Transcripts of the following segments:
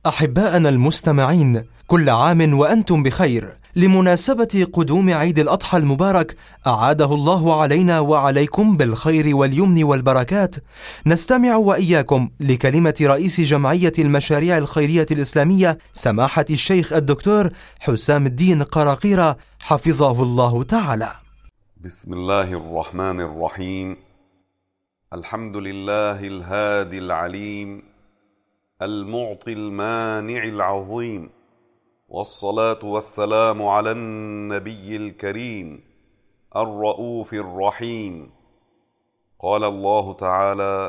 أحباءنا المستمعين، كل عام وأنتم بخير. لمناسبة قدوم عيد الأضحى المبارك أعاده الله علينا وعليكم بالخير واليمن والبركات، نستمع وإياكم لكلمة رئيس جمعية المشاريع الخيرية الإسلامية سماحة الشيخ الدكتور حسام الدين قراقيرة حفظه الله تعالى. بسم الله الرحمن الرحيم. الحمد لله الهادي العليم المعطي المانع العظيم، والصلاة والسلام على النبي الكريم الرؤوف الرحيم. قال الله تعالى: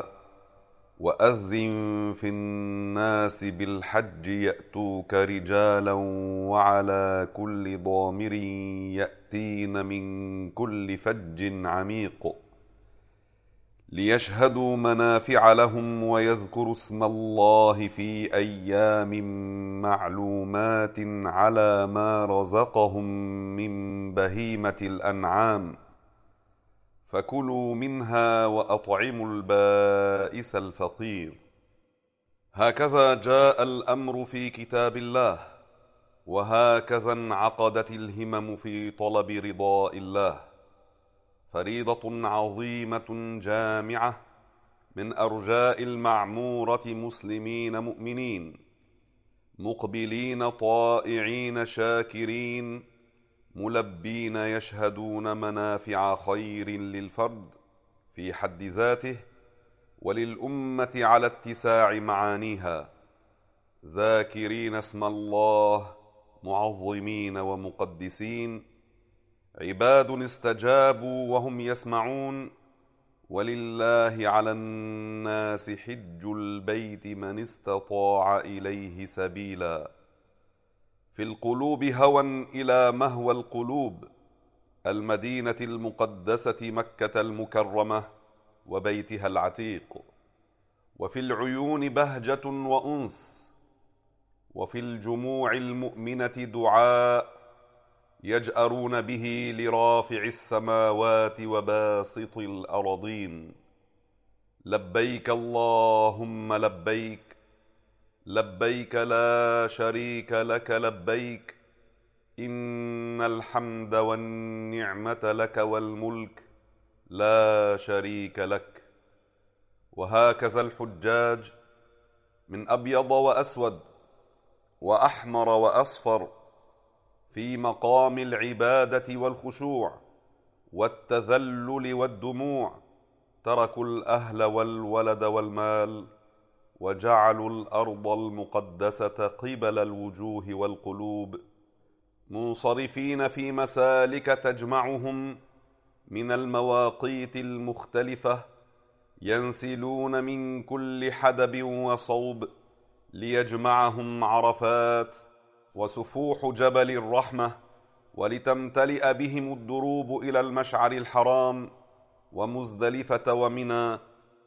وأذن في الناس بالحج يأتوك رجالا وعلى كل ضامر يأتين من كل فج عميق ليشهدوا منافع لهم ويذكروا اسم الله في أيام معلومات على ما رزقهم من بهيمة الأنعام فكلوا منها وأطعموا البائس الفقير. هكذا جاء الأمر في كتاب الله، وهكذا انعقدت الهمم في طلب رضاء الله. فريضة عظيمة جامعة من أرجاء المعمورة، مسلمين مؤمنين مقبلين طائعين شاكرين ملبين، يشهدون منافع خير للفرد في حد ذاته وللأمة على اتساع معانيها، ذاكرين اسم الله معظمين ومقدسين، عباد استجابوا وهم يسمعون، ولله على الناس حج البيت من استطاع إليه سبيلا. في القلوب هوى إلى مهوى القلوب، المدينة المقدسة مكة المكرمة وبيتها العتيق، وفي العيون بهجة وأنس، وفي الجموع المؤمنة دعاء يجأرون به لرافع السماوات وباسط الأرضين: لبيك اللهم لبيك، لبيك لا شريك لك لبيك، إن الحمد والنعمة لك والملك لا شريك لك. وهكذا الحجاج من أبيض وأسود وأحمر وأصفر في مقام العبادة والخشوع والتذلل والدموع تركوا الأهل والولد والمال، وجعلوا الأرض المقدسة قبل الوجوه والقلوب، منصرفين في مسالك تجمعهم من المواقيت المختلفة، ينسلون من كل حدب وصوب ليجمعهم عرفات وسفوح جبل الرحمة، ولتمتلئ بهم الدروب إلى المشعر الحرام ومزدلفة ومنى،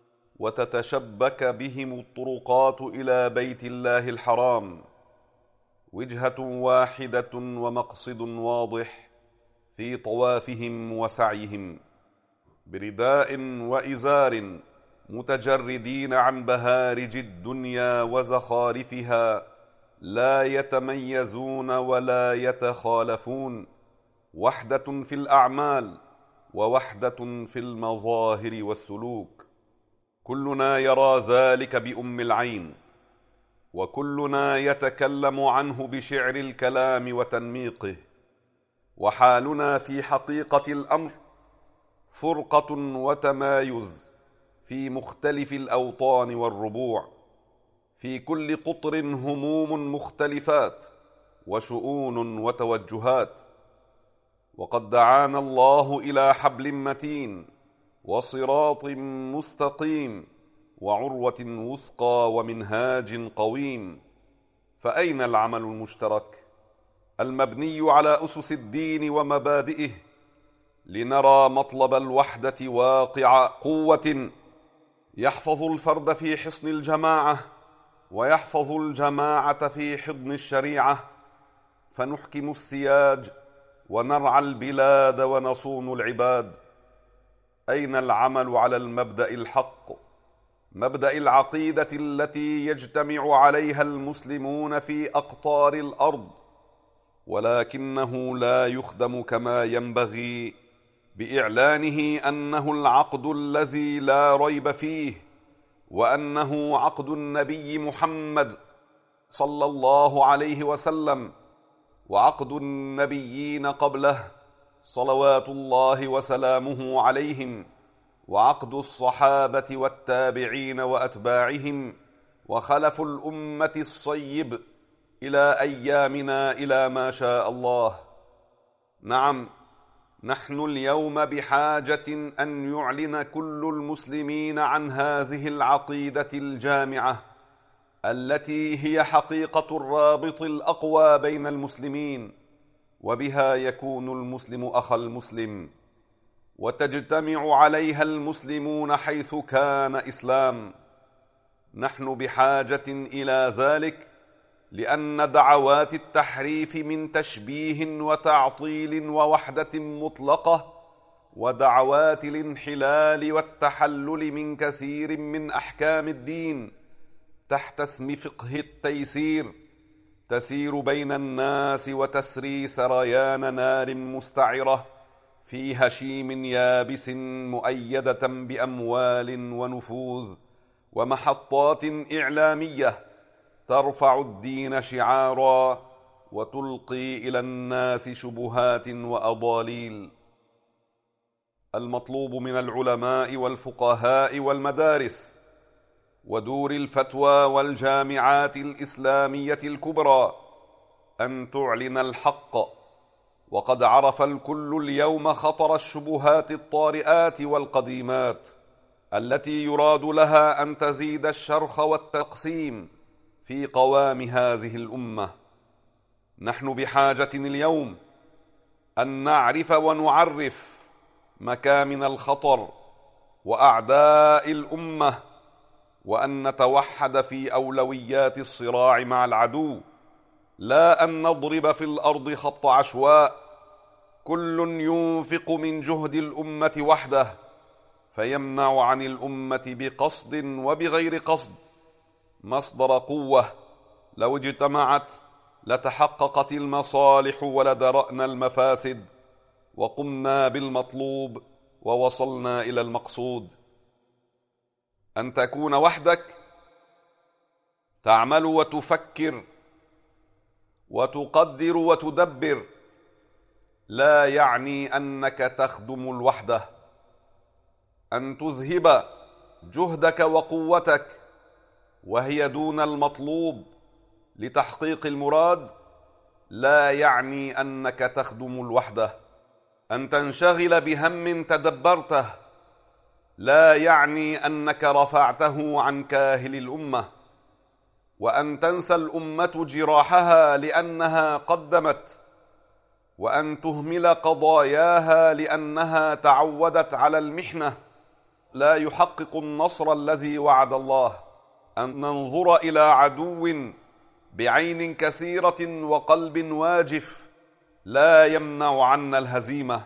وتتشبك بهم الطرقات إلى بيت الله الحرام، وجهة واحدة ومقصد واضح في طوافهم وسعيهم، برداء وإزار متجردين عن بهارج الدنيا وزخارفها، لا يتميزون ولا يتخالفون، وحدة في الأعمال ووحدة في المظاهر والسلوك. كلنا يرى ذلك بأم العين، وكلنا يتكلم عنه بشعر الكلام وتنميقه، وحالنا في حقيقة الأمر فرقة وتمايز في مختلف الأوطان والربوع، في كل قطر هموم مختلفات وشؤون وتوجهات. وقد دعانا الله إلى حبل متين وصراط مستقيم وعروة وثقى ومنهاج قويم، فأين العمل المشترك المبني على أسس الدين ومبادئه، لنرى مطلب الوحدة واقع قوة يحفظ الفرد في حصن الجماعة ويحفظ الجماعة في حضن الشريعة، فنحكم السياج ونرعى البلاد ونصون العباد. أين العمل على المبدأ الحق مبدأ العقيدة التي يجتمع عليها المسلمون في أقطار الأرض، ولكنه لا يخدم كما ينبغي بإعلانه أنه العقد الذي لا ريب فيه، وأنه عقد النبي محمد صلى الله عليه وسلم، وعقد النبيين قبله صلوات الله وسلامه عليهم، وعقد الصحابة والتابعين وأتباعهم وخلف الأمة الصيب إلى أيامنا إلى ما شاء الله. نعم، نحن اليوم بحاجة أن يعلن كل المسلمين عن هذه العقيدة الجامعة التي هي حقيقة الرابط الأقوى بين المسلمين، وبها يكون المسلم أخا المسلم، وتجتمع عليها المسلمون حيث كان إسلام. نحن بحاجة إلى ذلك، لأن دعوات التحريف من تشبيه وتعطيل ووحدة مطلقة، ودعوات الانحلال والتحلل من كثير من أحكام الدين تحت اسم فقه التيسير، تسير بين الناس وتسري سريان نار مستعرة في هشيم يابس، مؤيدة بأموال ونفوذ ومحطات إعلامية ترفع الدين شعارا وتلقي إلى الناس شبهات وأضاليل. المطلوب من العلماء والفقهاء والمدارس ودور الفتوى والجامعات الإسلامية الكبرى أن تعلن الحق، وقد عرف الكل اليوم خطر الشبهات الطارئات والقديمات التي يراد لها أن تزيد الشرخ والتقسيم في قوام هذه الأمة. نحن بحاجة اليوم أن نعرف ونعرف مكامن الخطر وأعداء الأمة، وأن نتوحد في أولويات الصراع مع العدو، لا أن نضرب في الأرض خبط عشواء كل ينفق من جهد الأمة وحده فيمنع عن الأمة بقصد وبغير قصد مصدر قوة. لو اجتمعت لتحققت المصالح ولدرأنا المفاسد، وقمنا بالمطلوب ووصلنا إلى المقصود. أن تكون وحدك تعمل وتفكر وتقدر وتدبر لا يعني أنك تخدم الوحدة. أن تذهب جهدك وقوتك وهي دون المطلوب لتحقيق المراد لا يعني أنك تخدم الوحدة. أن تنشغل بهم تدبرته لا يعني أنك رفعته عن كاهل الأمة. وأن تنسى الأمة جراحها لأنها قدمت، وأن تهمل قضاياها لأنها تعودت على المحنة لا يحقق النصر الذي وعد الله. أن ننظر إلى عدو بعين كسيرة وقلب واجف لا يمنع عنا الهزيمة.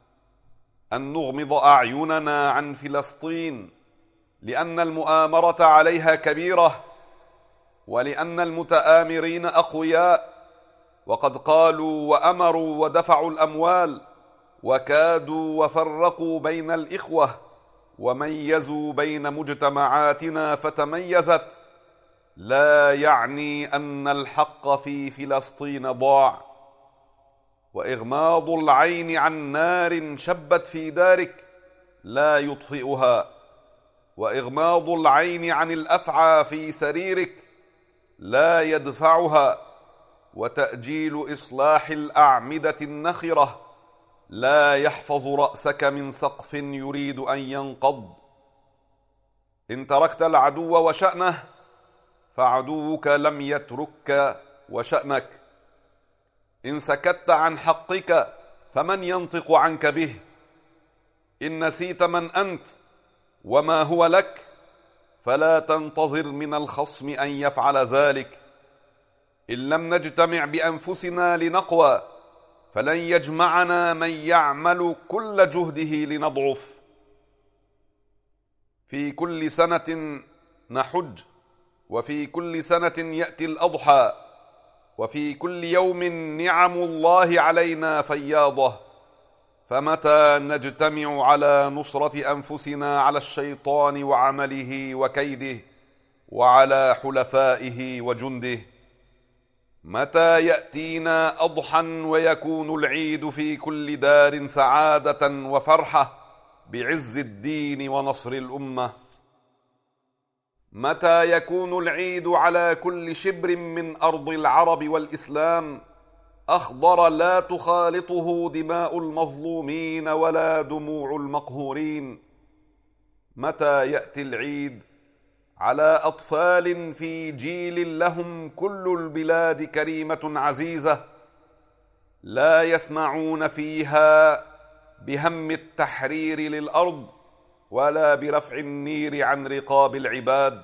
أن نغمض أعيننا عن فلسطين لأن المؤامرة عليها كبيرة، ولأن المتآمرين أقوياء، وقد قالوا وأمروا ودفعوا الأموال وكادوا وفرقوا بين الإخوة وميزوا بين مجتمعاتنا فتميزت، لا يعني أن الحق في فلسطين ضاع. وإغماض العين عن نار شبت في دارك لا يطفئها، وإغماض العين عن الأفعى في سريرك لا يدفعها، وتأجيل إصلاح الأعمدة النخرة لا يحفظ رأسك من سقف يريد أن ينقض. إن تركت العدو وشأنه فعدوك لم يتركك وشأنك. إن سكت عن حقك فمن ينطق عنك به؟ إن نسيت من أنت وما هو لك فلا تنتظر من الخصم أن يفعل ذلك. إن لم نجتمع بأنفسنا لنقوى فلن يجمعنا من يعمل كل جهده لنضعف. في كل سنة نحج، وفي كل سنة يأتي الأضحى، وفي كل يوم نعم الله علينا فياضة، فمتى نجتمع على نصرة أنفسنا على الشيطان وعمله وكيده وعلى حلفائه وجنده؟ متى يأتينا أضحى ويكون العيد في كل دار سعادة وفرحة بعز الدين ونصر الأمة؟ متى يكون العيد على كل شبر من أرض العرب والإسلام أخضر لا تخالطه دماء المظلومين ولا دموع المقهورين؟ متى يأتي العيد على أطفال في جيل لهم كل البلاد كريمة عزيزة لا يسمعون فيها بهم التحرير للأرض ولا برفع النير عن رقاب العباد؟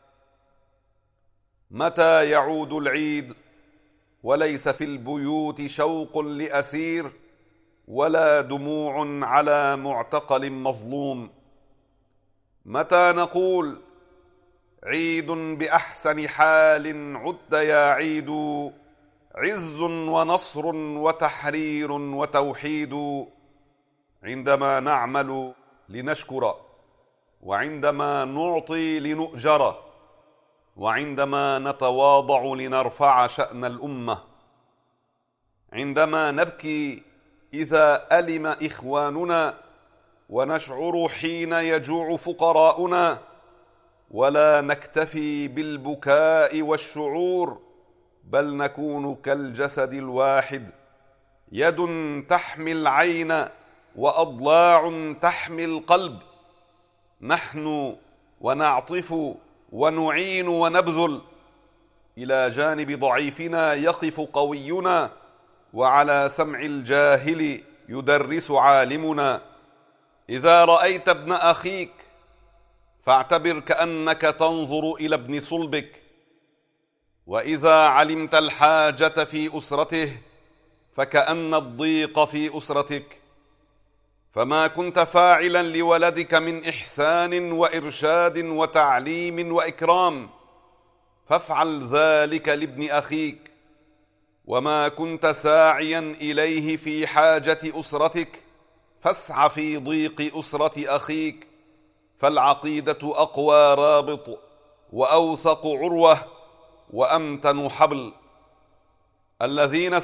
متى يعود العيد وليس في البيوت شوق لأسير ولا دموع على معتقل مظلوم؟ متى نقول عيد بأحسن حال عد يا عيد، عز ونصر وتحرير وتوحيد؟ عندما نعمل لنشكر، وعندما نعطي لنؤجر، وعندما نتواضع لنرفع شأن الأمة، عندما نبكي إذا ألم إخواننا، ونشعر حين يجوع فقراؤنا، ولا نكتفي بالبكاء والشعور، بل نكون كالجسد الواحد، يد تحمي العين وأضلاع تحمي القلب، نحن ونعطف ونعين ونبذل، إلى جانب ضعيفنا يقف قوينا، وعلى سمع الجاهل يدرس عالمنا. إذا رأيت ابن أخيك فاعتبر كأنك تنظر إلى ابن صلبك، وإذا علمت الحاجة في أسرته فكأن الضيق في أسرتك، فما كنت فاعلا لولدك من إحسان وإرشاد وتعليم وإكرام فافعل ذلك لابن أخيك، وما كنت ساعيا إليه في حاجة أسرتك فاسع في ضيق أسرة أخيك، فالعقيدة أقوى رابط وأوثق عروة وأمتن حبل. الذين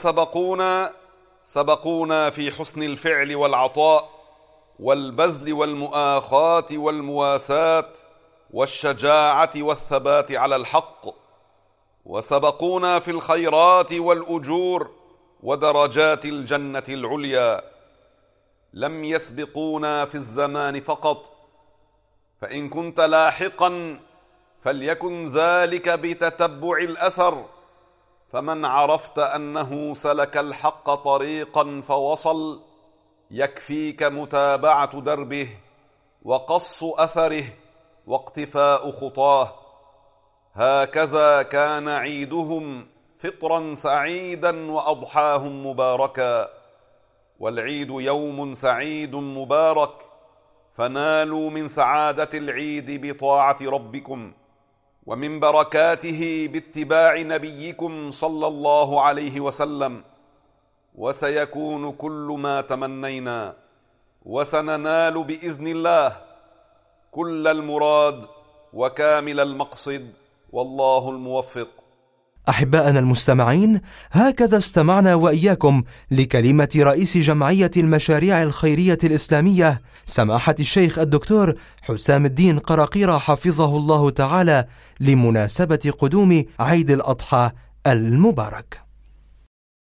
سبقونا في حسن الفعل والعطاء والبذل والمؤاخاة والمواساة والشجاعة والثبات على الحق، وسبقونا في الخيرات والأجور ودرجات الجنة العليا. لم يسبقونا في الزمان فقط، فإن كنت لاحقا فليكن ذلك بتتبع الأثر، فمن عرفت أنه سلك الحق طريقا فوصل يكفيك متابعة دربه وقص أثره واقتفاء خطاه. هكذا كان عيدهم فطرا سعيدا وأضحاهم مباركا، والعيد يوم سعيد مبارك، فنالوا من سعادة العيد بطاعة ربكم، ومن بركاته باتباع نبيكم صلى الله عليه وسلم، وسيكون كل ما تمنينا، وسننال بإذن الله كل المراد وكامل المقصد، والله الموفق. أحباءنا المستمعين، هكذا استمعنا وإياكم لكلمة رئيس جمعية المشاريع الخيرية الإسلامية سماحة الشيخ الدكتور حسام الدين قراقير حفظه الله تعالى لمناسبة قدوم عيد الأضحى المبارك.